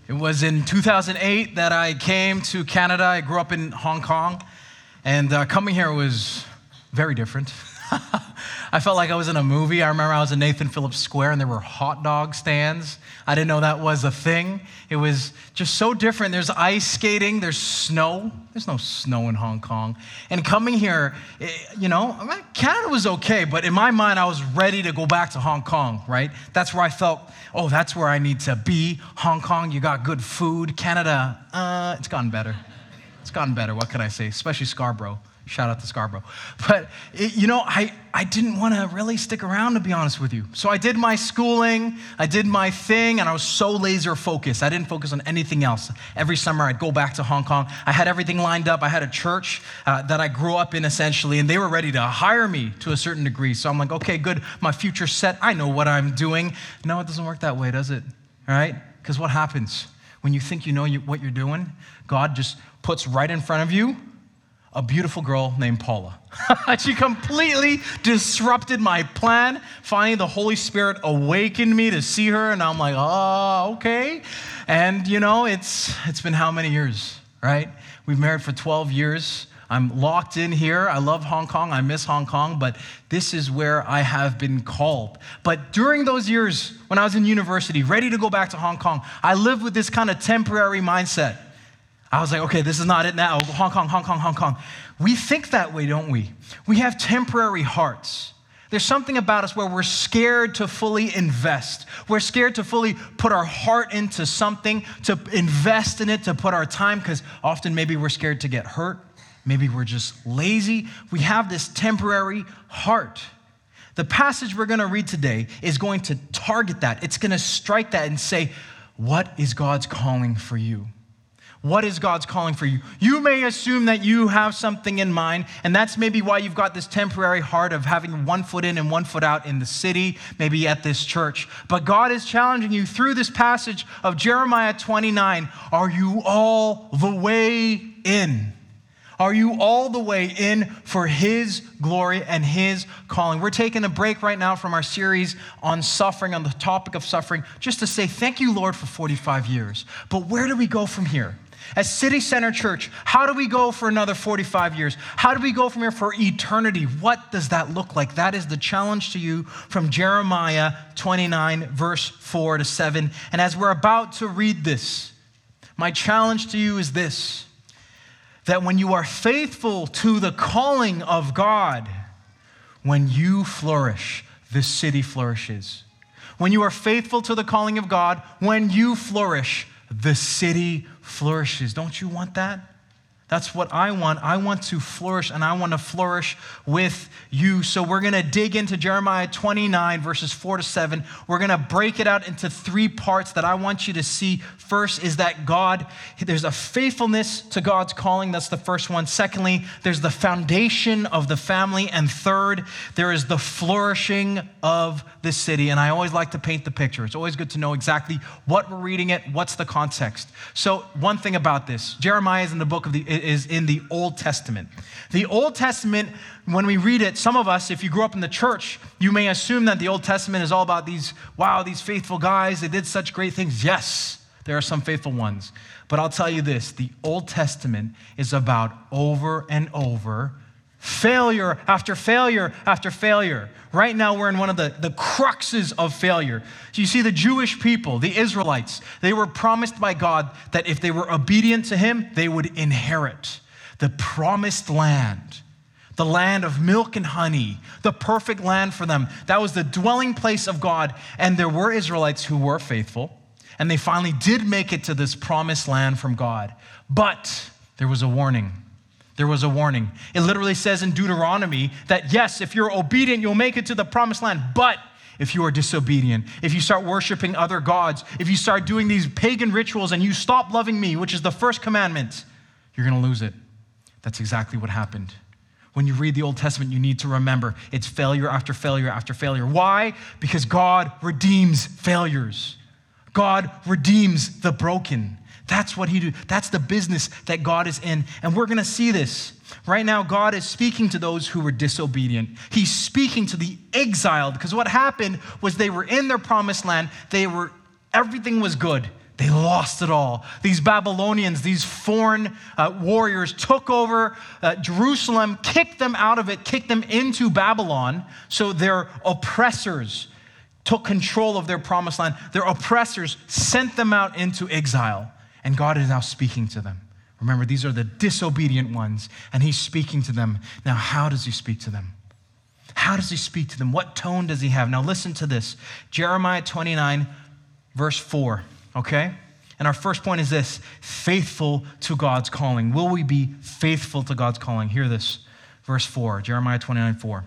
It was in 2008 that I came to Canada. I grew up in Hong Kong, and coming here was very different. I felt like I was in a movie. I remember I was in Nathan Phillips Square, and there were hot dog stands. I didn't know that was a thing. It was just so different. There's ice skating. There's snow. There's no snow in Hong Kong. And coming here, Canada was okay, but in my mind, I was ready to go back to Hong Kong, right? That's where I felt, that's where I need to be. Hong Kong, you got good food. Canada, it's gotten better. It's gotten better. What can I say? Especially Scarborough. Shout out to Scarborough. But, I didn't want to really stick around, to be honest with you. So I did my schooling, I did my thing, and I was so laser focused. I didn't focus on anything else. Every summer, I'd go back to Hong Kong. I had everything lined up. I had a church that I grew up in, essentially, and they were ready to hire me to a certain degree. So I'm like, okay, good. My future's set. I know what I'm doing. No, it doesn't work that way, does it? All right? Because what happens? When you think you know what you're doing, God just puts right in front of you a beautiful girl named Paula. She completely disrupted my plan. Finally, the Holy Spirit awakened me to see her, and I'm like, okay. And it's been how many years, right? We've married for 12 years. I'm locked in here. I love Hong Kong. I miss Hong Kong, but this is where I have been called. But during those years, when I was in university, ready to go back to Hong Kong, I lived with this kind of temporary mindset. I was like, okay, this is not it now. Hong Kong, Hong Kong, Hong Kong. We think that way, don't we? We have temporary hearts. There's something about us where we're scared to fully invest. We're scared to fully put our heart into something, to invest in it, to put our time, because often maybe we're scared to get hurt. Maybe we're just lazy. We have this temporary heart. The passage we're going to read today is going to target that. It's going to strike that and say, what is God's calling for you? What is God's calling for you? You may assume that you have something in mind, and that's maybe why you've got this temporary heart of having one foot in and one foot out in the city, maybe at this church. But God is challenging you through this passage of Jeremiah 29. Are you all the way in? Are you all the way in for His glory and His calling? We're taking a break right now from our series on suffering, on the topic of suffering, just to say thank you, Lord, for 45 years. But where do we go from here? As City Center Church, how do we go for another 45 years? How do we go from here for eternity? What does that look like? That is the challenge to you from Jeremiah 29, verse 4 to 7. And as we're about to read this, my challenge to you is this, that when you are faithful to the calling of God, when you flourish, the city flourishes. When you are faithful to the calling of God, when you flourish, the city flourishes. Don't you want that? That's what I want. I want to flourish, and I want to flourish with you. So we're going to dig into Jeremiah 29, verses 4 to 7. We're going to break it out into three parts that I want you to see. First is that there's a faithfulness to God's calling. That's the first one. Secondly, there's the foundation of the family. And third, there is the flourishing of the city. And I always like to paint the picture. It's always good to know exactly what we're reading it, what's the context. So one thing about this, Jeremiah is in the Old Testament. The Old Testament, when we read it, some of us, if you grew up in the church, you may assume that the Old Testament is all about these faithful guys. They did such great things. Yes, there are some faithful ones. But I'll tell you this, the Old Testament is about over and over failure after failure after failure. Right now, we're in one of the cruxes of failure. So you see, the Jewish people, the Israelites, they were promised by God that if they were obedient to Him, they would inherit the promised land, the land of milk and honey, the perfect land for them. That was the dwelling place of God. And there were Israelites who were faithful, and they finally did make it to this promised land from God. But there was a warning. There was a warning. It literally says in Deuteronomy that yes, if you're obedient, you'll make it to the promised land. But if you are disobedient, if you start worshiping other gods, if you start doing these pagan rituals and you stop loving me, which is the first commandment, you're going to lose it. That's exactly what happened. When you read the Old Testament, you need to remember it's failure after failure after failure. Why? Because God redeems failures. God redeems the broken. That's what He do. That's the business that God is in. And we're going to see this. Right now, God is speaking to those who were disobedient. He's speaking to the exiled, because what happened was they were in their promised land. Everything was good. They lost it all. These Babylonians, these foreign warriors took over Jerusalem, kicked them out of it, kicked them into Babylon. So their oppressors took control of their promised land. Their oppressors sent them out into exile. And God is now speaking to them. Remember, these are the disobedient ones, and he's speaking to them. Now, how does he speak to them? How does he speak to them? What tone does he have? Now, listen to this. Jeremiah 29, verse 4, okay? And our first point is this: faithful to God's calling. Will we be faithful to God's calling? Hear this, verse 4, Jeremiah 29, 4.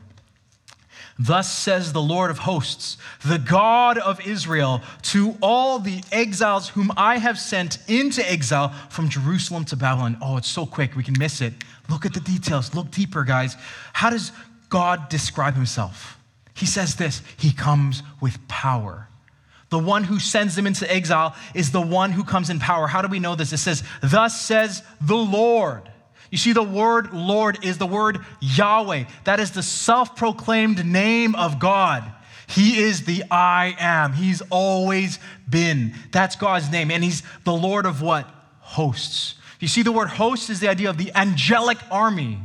Thus says the Lord of hosts, the God of Israel, to all the exiles whom I have sent into exile from Jerusalem to Babylon. Oh, it's so quick, we can miss it. Look at the details, look deeper, guys. How does God describe himself? He says this: he comes with power. The one who sends them into exile is the one who comes in power. How do we know this? It says, thus says the Lord. You see, the word Lord is the word Yahweh. That is the self-proclaimed name of God. He is the I am. He's always been. That's God's name. And he's the Lord of what? Hosts. You see, the word host is the idea of the angelic army.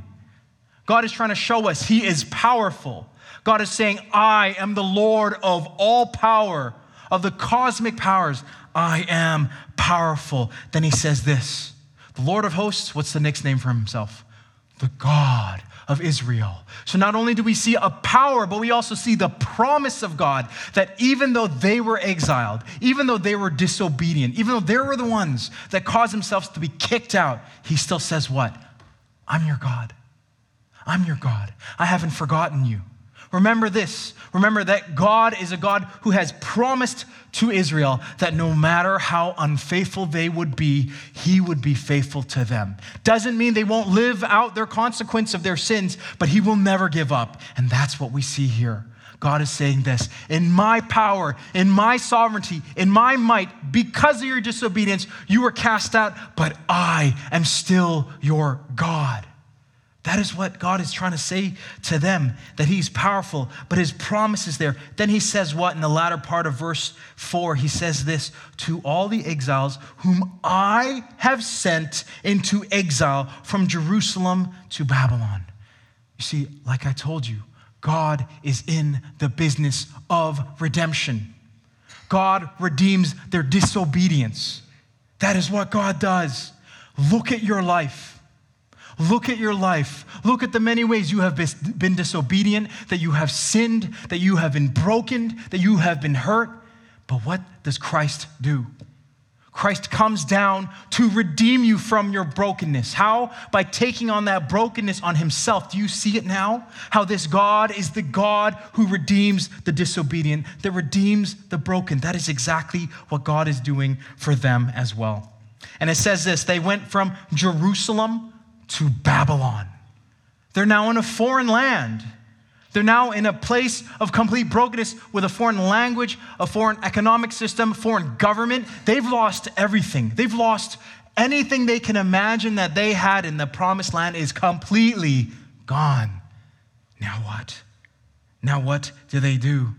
God is trying to show us he is powerful. God is saying, I am the Lord of all power, of the cosmic powers. I am powerful. Then he says this: the Lord of hosts, what's the next name for himself? The God of Israel. So not only do we see a power, but we also see the promise of God that even though they were exiled, even though they were disobedient, even though they were the ones that caused themselves to be kicked out, he still says what? I'm your God. I'm your God. I haven't forgotten you. Remember this. Remember that God is a God who has promised to Israel that no matter how unfaithful they would be, he would be faithful to them. Doesn't mean they won't live out their consequence of their sins, but he will never give up. And that's what we see here. God is saying this: in my power, in my sovereignty, in my might, because of your disobedience, you were cast out, but I am still your God. That is what God is trying to say to them, that he's powerful, but his promise is there. Then he says what in the latter part of verse 4? He says this: to all the exiles whom I have sent into exile from Jerusalem to Babylon. You see, like I told you, God is in the business of redemption. God redeems their disobedience. That is what God does. Look at your life. Look at your life. Look at the many ways you have been disobedient, that you have sinned, that you have been broken, that you have been hurt. But what does Christ do? Christ comes down to redeem you from your brokenness. How? By taking on that brokenness on himself. Do you see it now? How this God is the God who redeems the disobedient, that redeems the broken. That is exactly what God is doing for them as well. And it says this: they went from Jerusalem to Babylon. They're now in a foreign land. They're now in a place of complete brokenness with a foreign language, a foreign economic system, foreign government. They've lost everything. They've lost anything they can imagine that they had in the promised land is completely gone. Now what? Now what do?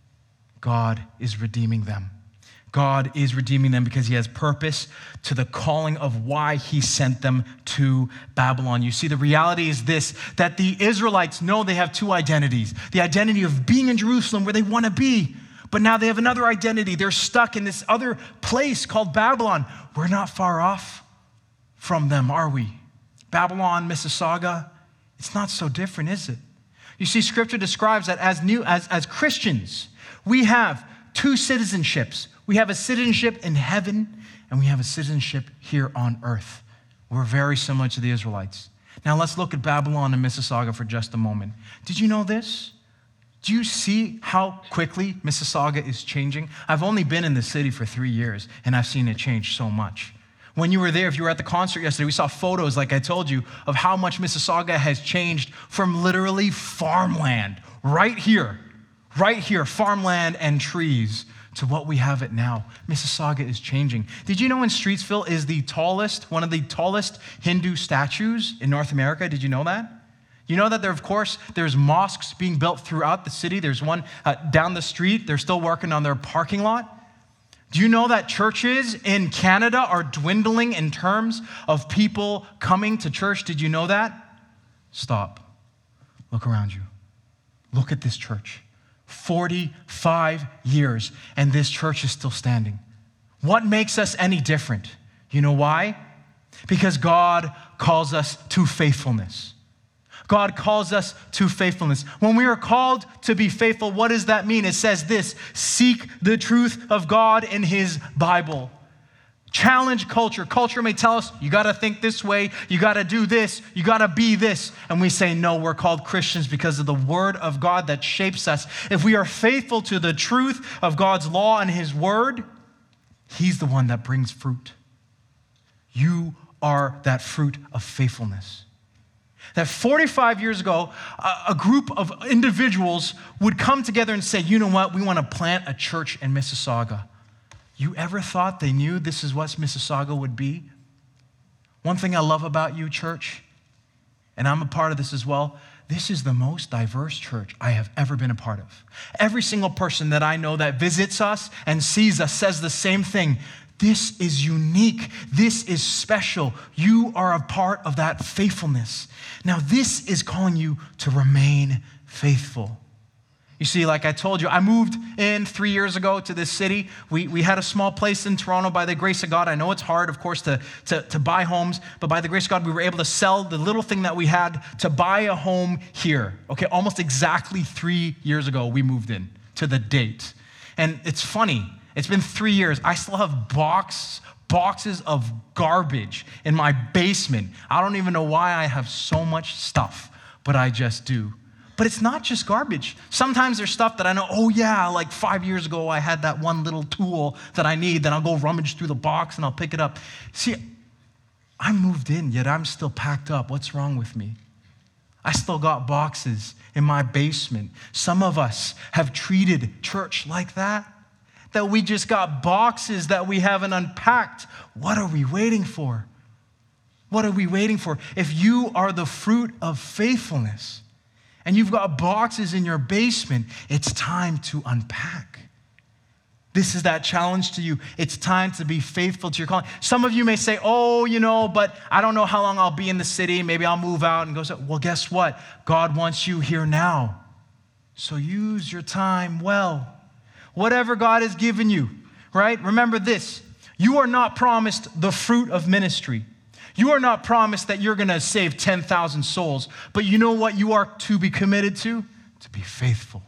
God is redeeming them. God is redeeming them because he has purpose to the calling of why he sent them to Babylon. You see, the reality is this, that the Israelites know they have two identities. The identity of being in Jerusalem where they want to be, but now they have another identity. They're stuck in this other place called Babylon. We're not far off from them, are we? Babylon, Mississauga, it's not so different, is it? You see, Scripture describes that as Christians, we have two citizenships. We have a citizenship in heaven, and we have a citizenship here on earth. We're very similar to the Israelites. Now let's look at Babylon and Mississauga for just a moment. Did you know this? Do you see how quickly Mississauga is changing? I've only been in the city for 3 years, and I've seen it change so much. When you were there, if you were at the concert yesterday, we saw photos, like I told you, of how much Mississauga has changed from literally farmland, right here, farmland and trees, to what we have it now. Mississauga is changing. Did you know in Streetsville is one of the tallest Hindu statues in North America? Did you know that? You know that there's mosques being built throughout the city. There's one down the street. They're still working on their parking lot. Do you know that churches in Canada are dwindling in terms of people coming to church? Did you know that? Stop. Look around you. Look at this church. 45 years, and this church is still standing. What makes us any different? You know why? Because God calls us to faithfulness. God calls us to faithfulness. When we are called to be faithful, what does that mean? It says this: seek the truth of God in His Bible. Challenge culture. Culture may tell us, you got to think this way, you got to do this, you got to be this. And we say, no, we're called Christians because of the Word of God that shapes us. If we are faithful to the truth of God's law and His Word, He's the one that brings fruit. You are that fruit of faithfulness. That 45 years ago, a group of individuals would come together and say, you know what, we want to plant a church in Mississauga. You ever thought they knew this is what Mississauga would be? One thing I love about you, church, and I'm a part of this as well, this is the most diverse church I have ever been a part of. Every single person that I know that visits us and sees us says the same thing. This is unique. This is special. You are a part of that faithfulness. Now, this is calling you to remain faithful. You see, like I told you, I moved in 3 years ago to this city. We had a small place in Toronto by the grace of God. I know it's hard, of course, to buy homes, but by the grace of God, we were able to sell the little thing that we had to buy a home here. Okay, almost exactly 3 years ago, we moved in to the date. And it's funny. It's been 3 years. I still have boxes of garbage in my basement. I don't even know why I have so much stuff, but I just do. But it's not just garbage. Sometimes there's stuff that I know, oh yeah, like 5 years ago I had that one little tool that I need, then I'll go rummage through the box and I'll pick it up. See, I moved in, yet I'm still packed up. What's wrong with me? I still got boxes in my basement. Some of us have treated church like that we just got boxes that we haven't unpacked. What are we waiting for? What are we waiting for? If you are the fruit of faithfulness and you've got boxes in your basement, it's time to unpack. This is that challenge to you. It's time to be faithful to your calling. Some of you may say, oh, but I don't know how long I'll be in the city. Maybe I'll move out and go. Well, guess what? God wants you here now. So use your time well. Whatever God has given you, right? Remember this. You are not promised the fruit of ministry. You are not promised that you're going to save 10,000 souls. But you know what you are to be committed to? To be faithful.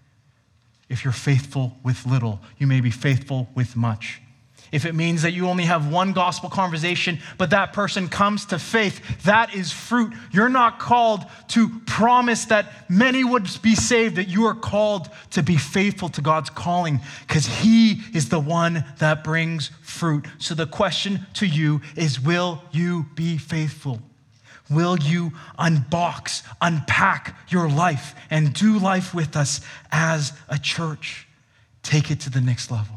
If you're faithful with little, you may be faithful with much. If it means that you only have one gospel conversation, but that person comes to faith, that is fruit. You're not called to promise that many would be saved, that you are called to be faithful to God's calling because He is the one that brings fruit. So the question to you is, will you be faithful? Will you unbox, unpack your life and do life with us as a church? Take it to the next level.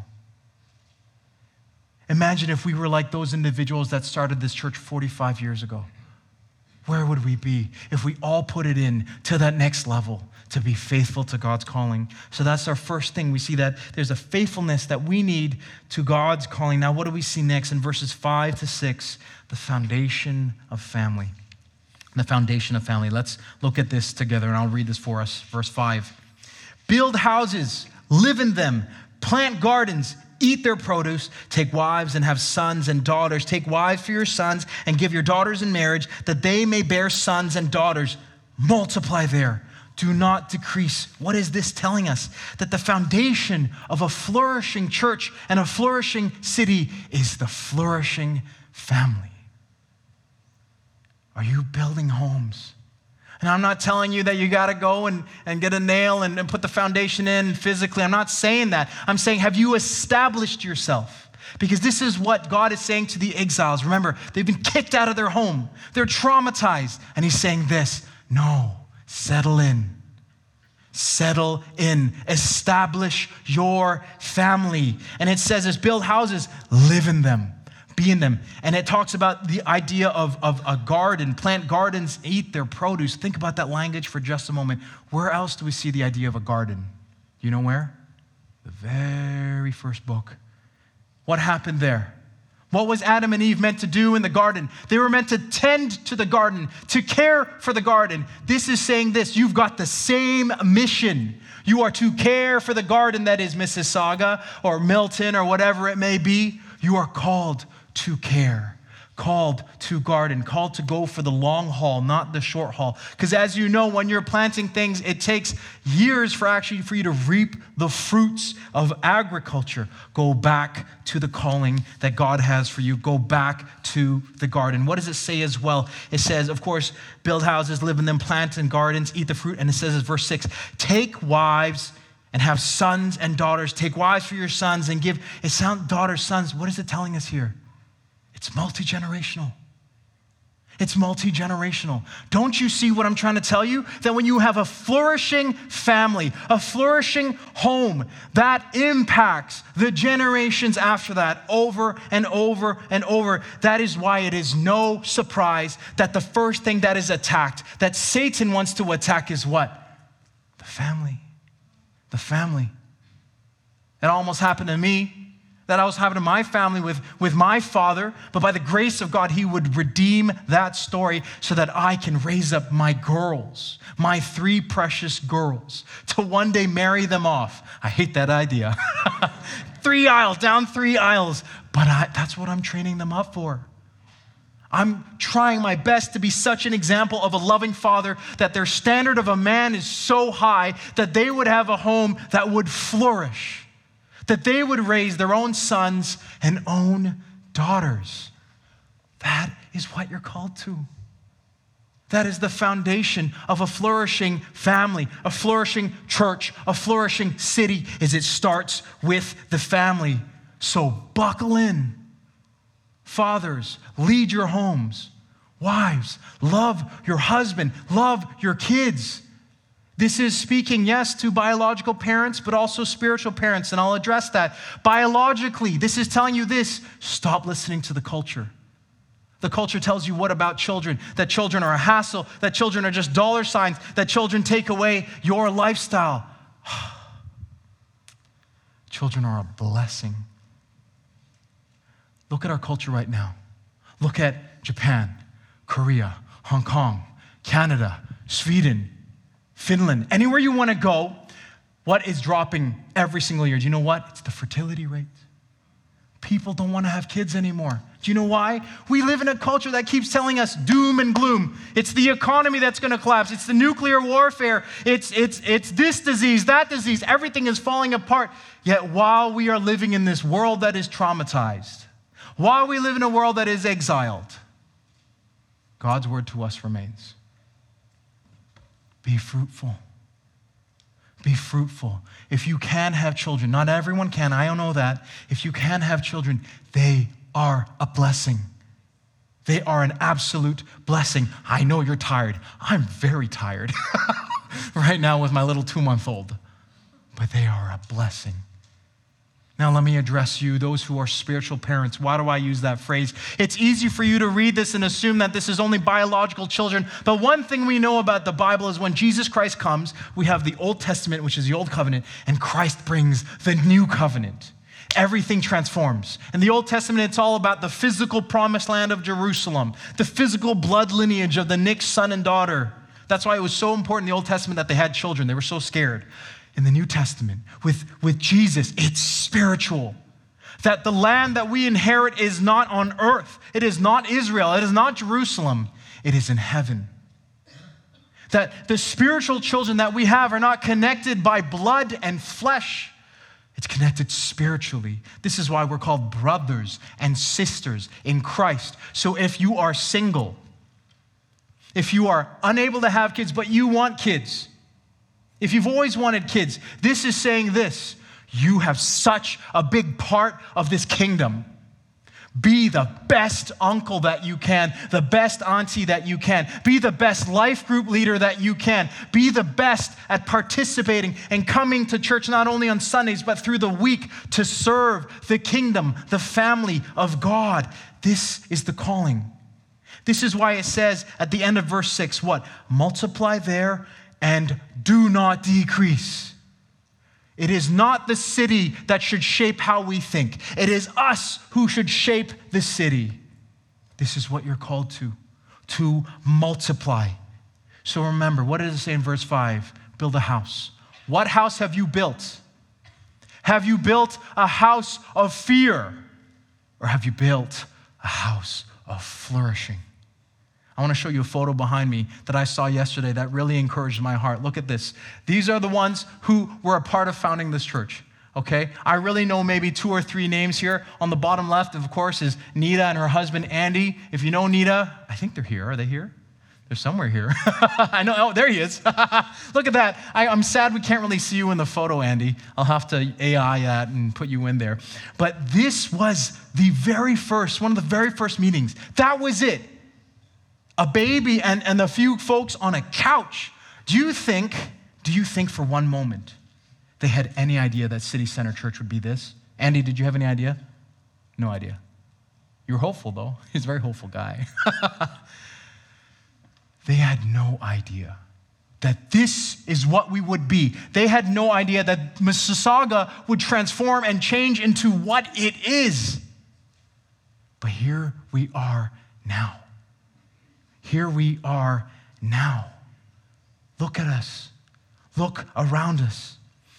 Imagine if we were like those individuals that started this church 45 years ago. Where would we be if we all put it in to that next level to be faithful to God's calling? So that's our first thing. We see that there's a faithfulness that we need to God's calling. Now, what do we see next in verses 5 to 6? The foundation of family. The foundation of family. Let's look at this together, and I'll read this for us. Verse 5. Build houses, live in them, plant gardens, eat their produce, take wives and have sons and daughters. Take wives for your sons and give your daughters in marriage that they may bear sons and daughters. Multiply there. Do not decrease. What is this telling us? That the foundation of a flourishing church and a flourishing city is the flourishing family. Are you building homes? And I'm not telling you that you got to go and get a nail and put the foundation in physically. I'm not saying that. I'm saying, have you established yourself? Because this is what God is saying to the exiles. Remember, they've been kicked out of their home. They're traumatized. And He's saying this, no, settle in. Settle in. Establish your family. And it says, as build houses, live in them. Be in them. And it talks about the idea of a garden, plant gardens, eat their produce. Think about that language for just a moment. Where else do we see the idea of a garden? You know where? The very first book, What happened there? What was Adam and Eve meant to do in the garden? They were meant to tend to the garden, to care for the garden. This is saying this: you've got the same mission. You are to care for the garden that is Mississauga or Milton or whatever it may be. You are called to care, called to garden, called to go for the long haul, not the short haul. Because as you know, when you're planting things, it takes years for you to reap the fruits of agriculture. Go back to the calling that God has for you. Go back to the garden. What does it say as well? It says, of course, build houses, live in them, plant in gardens, eat the fruit. And it says in verse 6, take wives and have sons and daughters. Take wives for your sons and give daughters, sons. What is it telling us here? It's multi-generational. It's multi-generational. Don't you see what I'm trying to tell you? That when you have a flourishing family, a flourishing home, that impacts the generations after that over and over and over. That is why it is no surprise that the first thing that is attacked, that Satan wants to attack, is what? The family. The family. It almost happened to me. That almost happened to my family with my father, but by the grace of God, he would redeem that story so that I can raise up my girls, my 3 precious girls, to one day marry them off. I hate that idea. 3 aisles, down 3 aisles, but that's what I'm training them up for. I'm trying my best to be such an example of a loving father that their standard of a man is so high that they would have a home that would flourish, that they would raise their own sons and own daughters. That is what you're called to. That is the foundation of a flourishing family, a flourishing church, a flourishing city, is it starts with the family. So buckle in. Fathers, lead your homes. Wives, love your husband, love your kids. This is speaking, yes, to biological parents, but also spiritual parents, and I'll address that. Biologically, this is telling you this: stop listening to the culture. The culture tells you what about children? That children are a hassle, that children are just dollar signs, that children take away your lifestyle. Children are a blessing. Look at our culture right now. Look at Japan, Korea, Hong Kong, Canada, Sweden, Finland, anywhere you want to go. What is dropping every single year? Do you know what? It's the fertility rate. People don't want to have kids anymore. Do you know why? We live in a culture that keeps telling us doom and gloom. It's the economy that's going to collapse. It's the nuclear warfare. It's this disease, that disease. Everything is falling apart. Yet while we are living in this world that is traumatized, while we live in a world that is exiled, God's word to us remains. Be fruitful. Be fruitful. If you can have children, not everyone can, I don't know that. If you can have children, they are a blessing. They are an absolute blessing. I know you're tired. I'm very tired right now with my little 2-month-old. But they are a blessing. Now let me address you, those who are spiritual parents. Why do I use that phrase? It's easy for you to read this and assume that this is only biological children. But one thing we know about the Bible is when Jesus Christ comes, we have the Old Testament, which is the Old Covenant, and Christ brings the New Covenant. Everything transforms. In the Old Testament, it's all about the physical promised land of Jerusalem, the physical blood lineage of the next son and daughter. That's why it was so important in the Old Testament that they had children. They were so scared. In the New Testament, with Jesus, it's spiritual. That the land that we inherit is not on earth. It is not Israel. It is not Jerusalem. It is in heaven. That the spiritual children that we have are not connected by blood and flesh. It's connected spiritually. This is why we're called brothers and sisters in Christ. So if you are single, if you are unable to have kids, but you want kids, if you've always wanted kids, this is saying this: you have such a big part of this kingdom. Be the best uncle that you can, the best auntie that you can. Be the best life group leader that you can. Be the best at participating and coming to church not only on Sundays, but through the week to serve the kingdom, the family of God. This is the calling. This is why it says at the end of verse 6, what? Multiply there and do not decrease. It is not the city that should shape how we think. It is us who should shape the city. This is what you're called to multiply. So remember, what does it say in verse 5? Build a house. What house have you built? Have you built a house of fear? Or have you built a house of flourishing? I want to show you a photo behind me that I saw yesterday that really encouraged my heart. Look at this. These are the ones who were a part of founding this church, okay? I really know maybe 2 or 3 names here. On the bottom left, of course, is Nita and her husband, Andy. If you know Nita, I think they're here. Are they here? They're somewhere here. I know. Oh, there he is. Look at that. I'm sad we can't really see you in the photo, Andy. I'll have to AI that and put you in there. But this was one of the very first meetings. That was it. A baby and a few folks on a couch. Do you think for one moment they had any idea that City Center Church would be this? Andy, did you have any idea? No idea. You were hopeful, though. He's a very hopeful guy. They had no idea that this is what we would be. They had no idea that Mississauga would transform and change into what it is. But here we are now. Here we are now. Look at us. Look around us.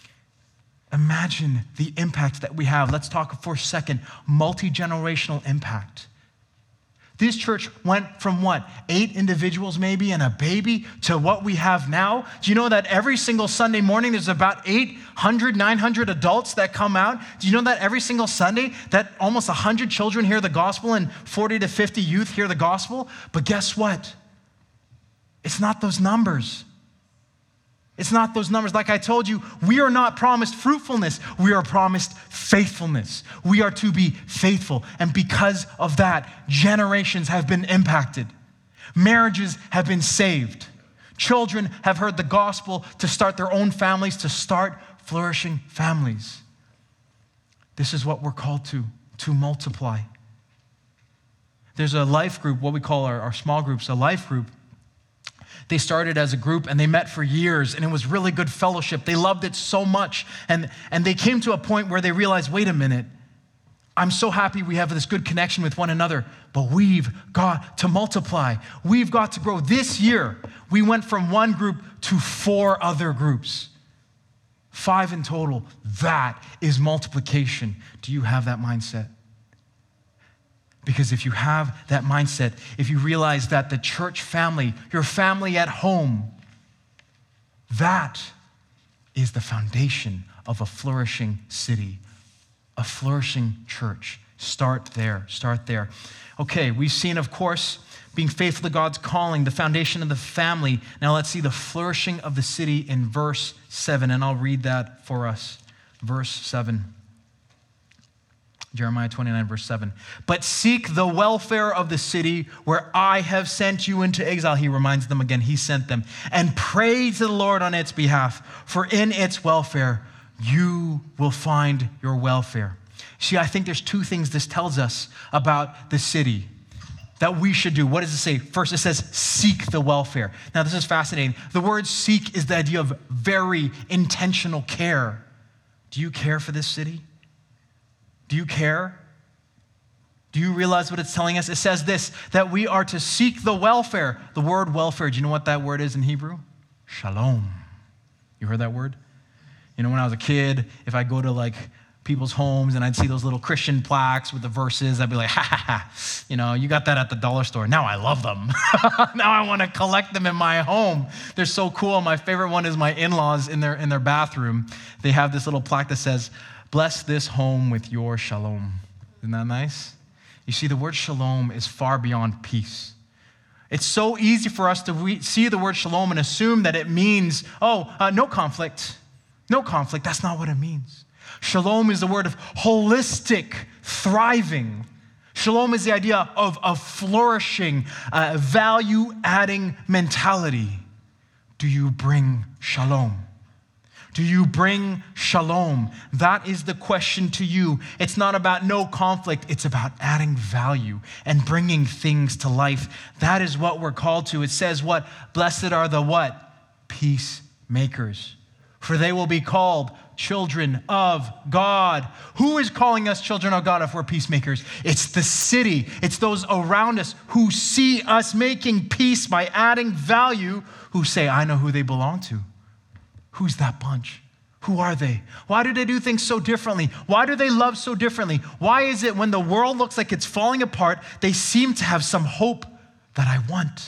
Imagine the impact that we have. Let's talk for a second. Multi-generational impact. This church went from what? 8 individuals maybe and a baby to what we have now. Do you know that every single Sunday morning there's about 800, 900 adults that come out? Do you know that every single Sunday that almost 100 children hear the gospel and 40 to 50 youth hear the gospel? But guess what? It's not those numbers. It's not those numbers. Like I told you, we are not promised fruitfulness. We are promised faithfulness. We are to be faithful. And because of that, generations have been impacted. Marriages have been saved. Children have heard the gospel to start their own families, to start flourishing families. This is what we're called to multiply. There's a life group, what we call our small groups, a life group. They started as a group and they met for years and it was really good fellowship. They loved it so much. And they came to a point where they realized, wait a minute, I'm so happy we have this good connection with one another, but we've got to multiply. We've got to grow. This year, we went from 1 group to 4 other groups. 5 in total. That is multiplication. Do you have that mindset? Because if you have that mindset, if you realize that the church family, your family at home, that is the foundation of a flourishing city, a flourishing church. Start there. Okay, we've seen, of course, being faithful to God's calling, the foundation of the family. Now let's see the flourishing of the city in verse 7, and I'll read that for us. Verse 7. Jeremiah 29, verse 7. But seek the welfare of the city where I have sent you into exile. He reminds them again, he sent them. And pray to the Lord on its behalf, for in its welfare you will find your welfare. See, I think there's 2 things this tells us about the city that we should do. What does it say? First, it says, seek the welfare. Now, this is fascinating. The word seek is the idea of very intentional care. Do you care for this city? Do you care? Do you realize what it's telling us? It says this, that we are to seek the welfare. The word welfare, do you know what that word is in Hebrew? Shalom. You heard that word? You know, when I was a kid, if I go to like people's homes and I'd see those little Christian plaques with the verses, I'd be like, you know, you got that at the dollar store. Now I love them. Now I want to collect them in my home. They're so cool. My favorite one is my in-laws in their bathroom. They have this little plaque that says, bless this home with your shalom. Isn't that nice? You see, the word shalom is far beyond peace. It's so easy for us to see the word shalom and assume that it means, no conflict. No conflict. That's not what it means. Shalom is the word of holistic thriving. Shalom is the idea of flourishing, value-adding mentality. Do you bring shalom? Do you bring shalom? That is the question to you. It's not about no conflict. It's about adding value and bringing things to life. That is what we're called to. It says what? Blessed are the what? Peacemakers. For they will be called children of God. Who is calling us children of God if we're peacemakers? It's the city. It's those around us who see us making peace by adding value, who say, I know who they belong to. Who's that bunch? Who are they? Why do they do things so differently? Why do they love so differently? Why is it when the world looks like it's falling apart, they seem to have some hope that I want?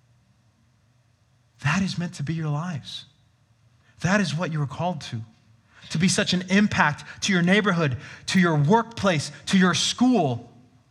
That is meant to be your lives. That is what you were called to be such an impact to your neighborhood, to your workplace, to your school,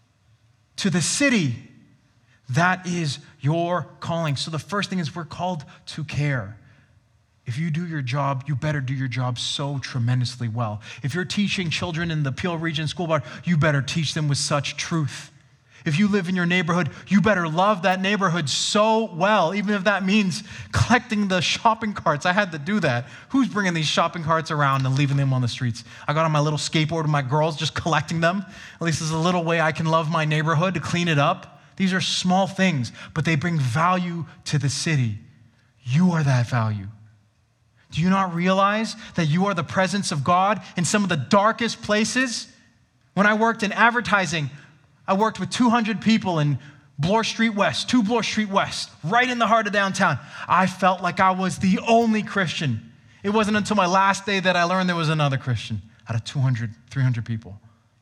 to the city. That is your calling. So the first thing is we're called to care. If you do your job, you better do your job so tremendously well. If you're teaching children in the Peel Region School Board, you better teach them with such truth. If you live in your neighborhood, you better love that neighborhood so well, even if that means collecting the shopping carts. I had to do that. Who's bringing these shopping carts around and leaving them on the streets? I got on my little skateboard with my girls, just collecting them. At least there's a little way I can love my neighborhood, to clean it up. These are small things, but they bring value to the city. You are that value. Do you not realize that you are the presence of God in some of the darkest places? When I worked in advertising, I worked with 200 people in Bloor Street West, 2 Bloor Street West, right in the heart of downtown. I felt like I was the only Christian. It wasn't until my last day that I learned there was another Christian out of 200, 300 people.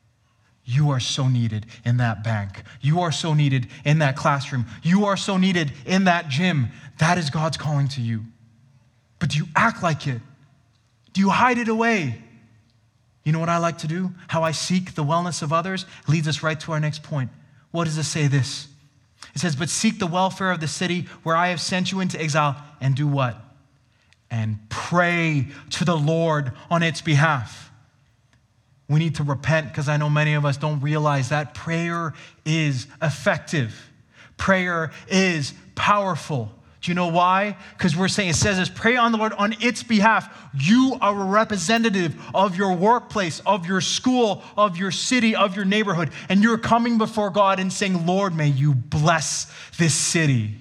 You are so needed in that bank. You are so needed in that classroom. You are so needed in that gym. That is God's calling to you. But do you act like it? Do you hide it away? You know what I like to do? How I seek the wellness of others leads us right to our next point. What does it say this? It says, but seek the welfare of the city where I have sent you into exile, and do what? And pray to the Lord on its behalf. We need to repent, because I know many of us don't realize that prayer is effective. Prayer is powerful. Do you know why? Because we're saying, it says this, pray on the Lord on its behalf. You are a representative of your workplace, of your school, of your city, of your neighborhood. And you're coming before God and saying, Lord, may you bless this city.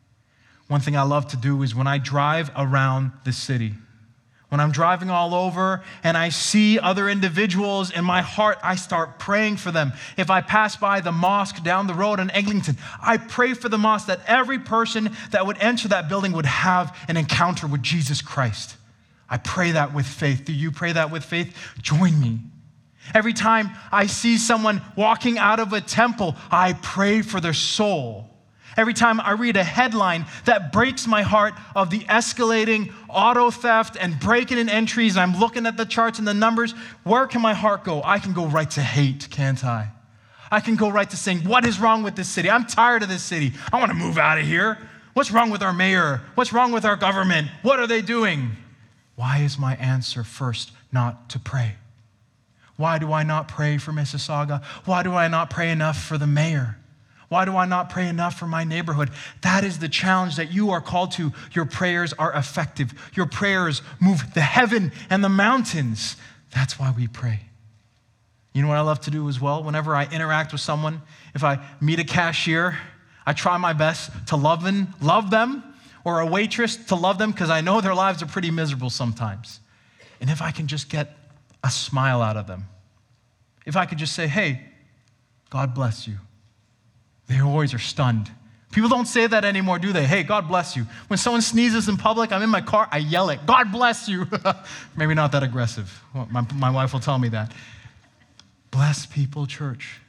One thing I love to do is when I drive around the city, when I'm driving all over and I see other individuals, in my heart, I start praying for them. If I pass by the mosque down the road in Eglinton, I pray for the mosque that every person that would enter that building would have an encounter with Jesus Christ. I pray that with faith. Do you pray that with faith? Join me. Every time I see someone walking out of a temple, I pray for their soul. Every time I read a headline that breaks my heart of the escalating auto theft and breaking in entries, and I'm looking at the charts and the numbers, where can my heart go? I can go right to hate, can't I? I can go right to saying, what is wrong with this city? I'm tired of this city. I want to move out of here. What's wrong with our mayor? What's wrong with our government? What are they doing? Why is my answer first not to pray? Why do I not pray for Mississauga? Why do I not pray enough for the mayor? Why do I not pray enough for my neighborhood? That is the challenge that you are called to. Your prayers are effective. Your prayers move the heaven and the mountains. That's why we pray. You know what I love to do as well? Whenever I interact with someone, if I meet a cashier, I try my best to love them, or a waitress to love them, because I know their lives are pretty miserable sometimes. And if I can just get a smile out of them, if I could just say, hey, God bless you. They always are stunned. People don't say that anymore, do they? Hey, God bless you. When someone sneezes in public, I'm in my car, I yell it, God bless you. Maybe not that aggressive. Well, my wife will tell me that. Bless people, church.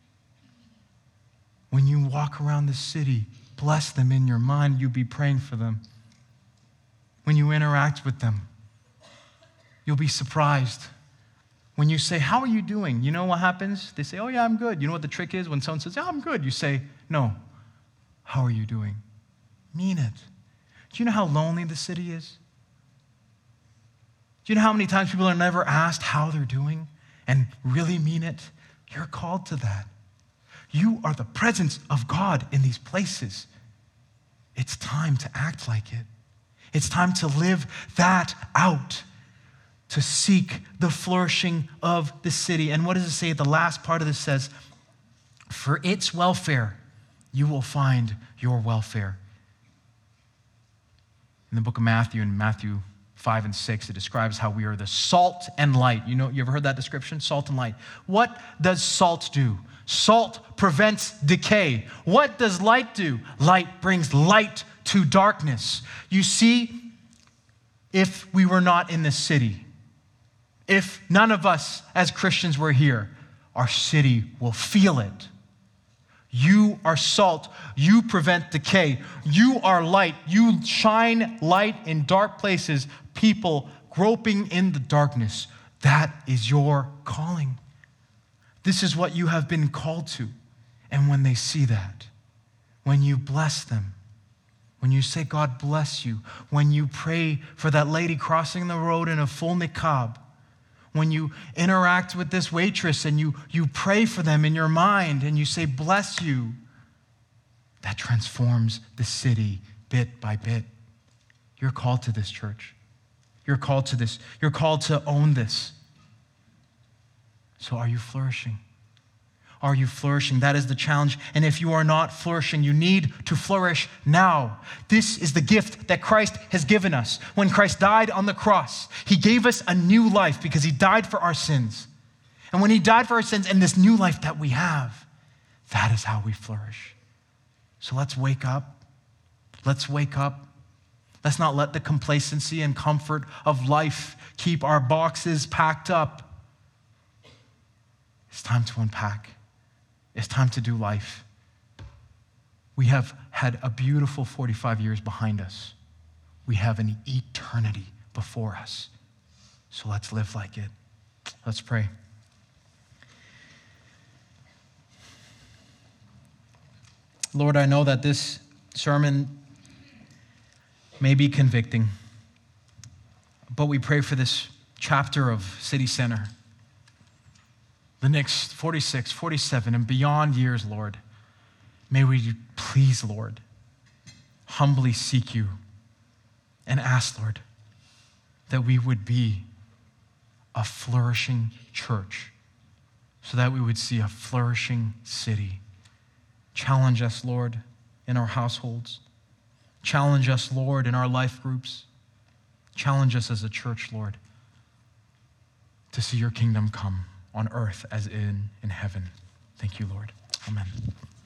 When you walk around the city, bless them in your mind. You be praying for them. When you interact with them, you'll be surprised. When you say, how are you doing? You know what happens? They say, oh yeah, I'm good. You know what the trick is? When someone says, yeah, I'm good, you say, no, how are you doing? Mean it. Do you know how lonely the city is? Do you know how many times people are never asked how they're doing and really mean it? You're called to that. You are the presence of God in these places. It's time to act like it. It's time to live that out, to seek the flourishing of the city. And what does it say? The last part of this says, for its welfare, you will find your welfare. In the book of Matthew, in Matthew 5 and 6, it describes how we are the salt and light. You ever heard that description? Salt and light. What does salt do? Salt prevents decay. What does light do? Light brings light to darkness. You see, if we were not in this city, if none of us as Christians were here, our city will feel it. You are salt. You prevent decay. You are light. You shine light in dark places, people groping in the darkness. That is your calling. This is what you have been called to. And when they see that, when you bless them, when you say, God bless you, when you pray for that lady crossing the road in a full niqab, when you interact with this waitress and you pray for them in your mind and you say, bless you, that transforms the city bit by bit. You're called to this, church. You're called to this. You're called to own this. So are you flourishing? Are you flourishing? That is the challenge. And if you are not flourishing, you need to flourish now. This is the gift that Christ has given us. When Christ died on the cross, he gave us a new life because he died for our sins. And when he died for our sins and this new life that we have, that is how we flourish. So let's wake up. Let's wake up. Let's not let the complacency and comfort of life keep our boxes packed up. It's time to unpack. It's time to do life. We have had a beautiful 45 years behind us. We have an eternity before us. So let's live like it. Let's pray. Lord, I know that this sermon may be convicting, but we pray for this chapter of City Center. The next 46, 47, and beyond years, Lord, may we please, Lord, humbly seek you and ask, Lord, that we would be a flourishing church so that we would see a flourishing city. Challenge us, Lord, in our households. Challenge us, Lord, in our life groups. Challenge us as a church, Lord, to see your kingdom come on earth as in heaven. Thank you, Lord. Amen.